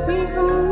कभी गम।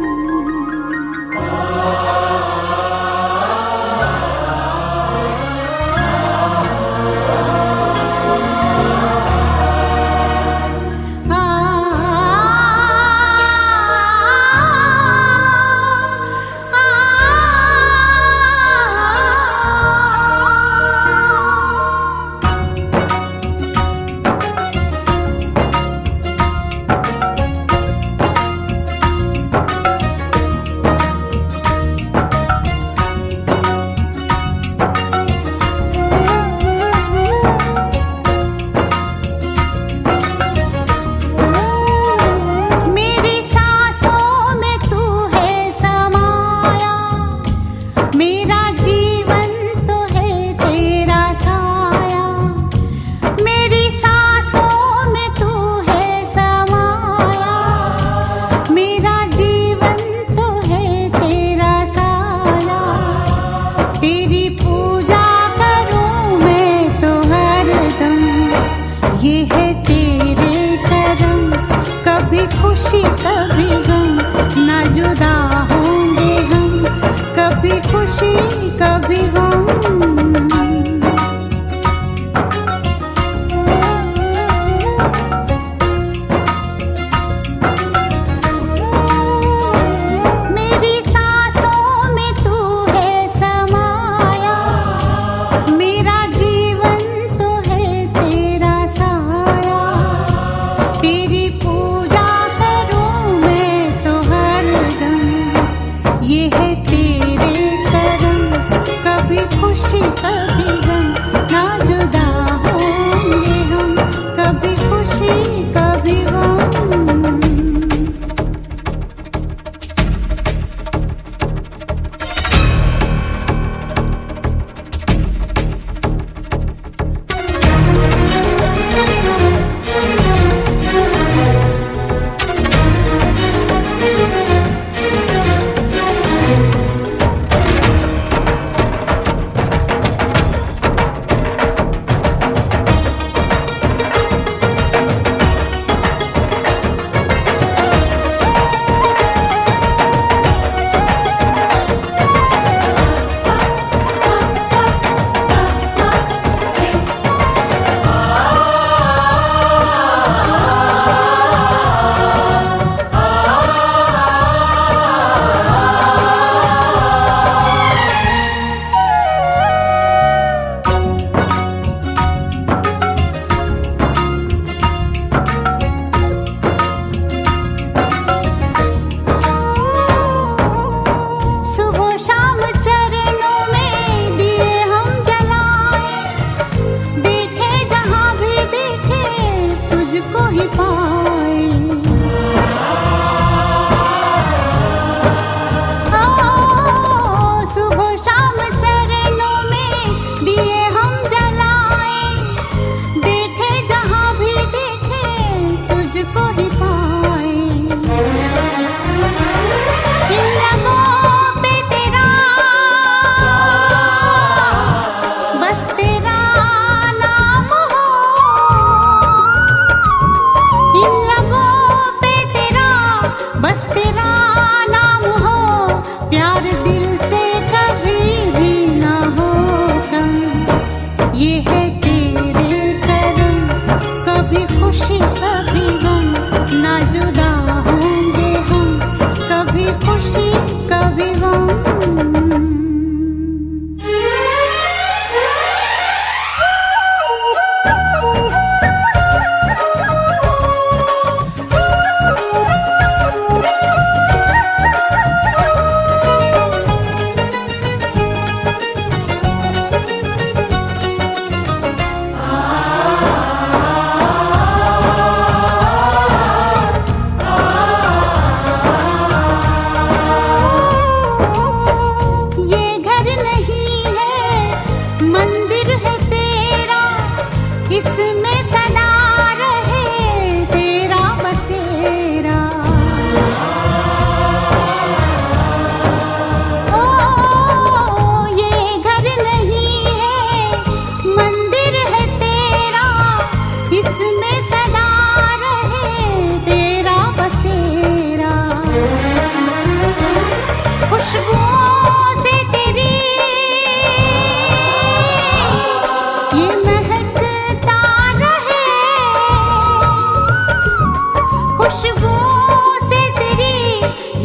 ये है तेरे करम, कभी खुशी कभी गम, ना जुदा होंगे हम, कभी खुशी कभी गम। ये है तेरे करम,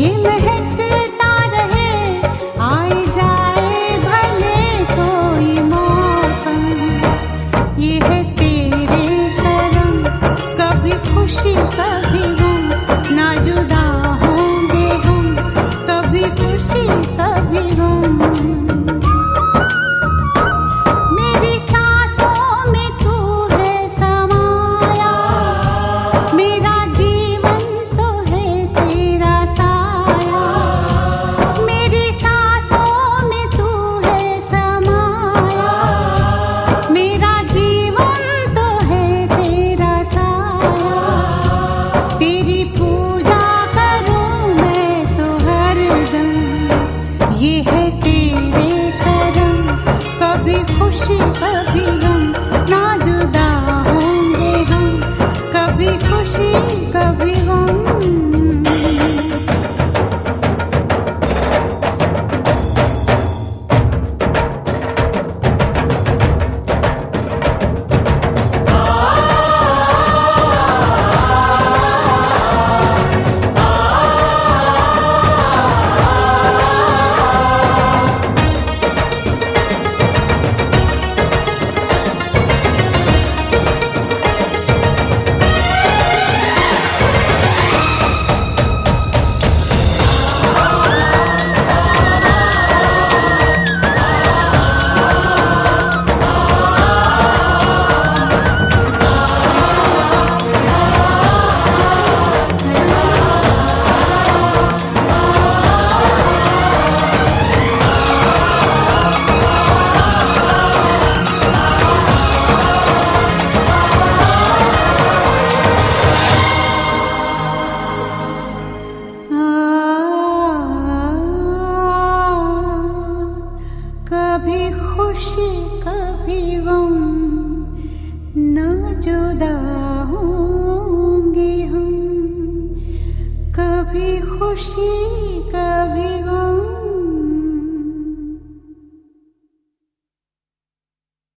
ये महकता रहे, आए जाए भले कोई मौसम। ये है तेरे करम, कभी खुशी कभी गम, ना जुदा होंगे हम, कभी खुशी कभी गम। मेरी सांसों में तू है समाया, मेरा जीवन तो है तेरा साया। मेरी सांसों में तू है समाया, मेरा जीवन तो है तेरा साया। तेरी पूजा करूं मैं तो हरदम, ये है तेरे करम, कभी खुशी कभी गम, ना जुदा होंगे हम, कभी खुशी कभी गम। कभी खुशी कभी गम, ना जुदा होंगे हम, कभी खुशी कभी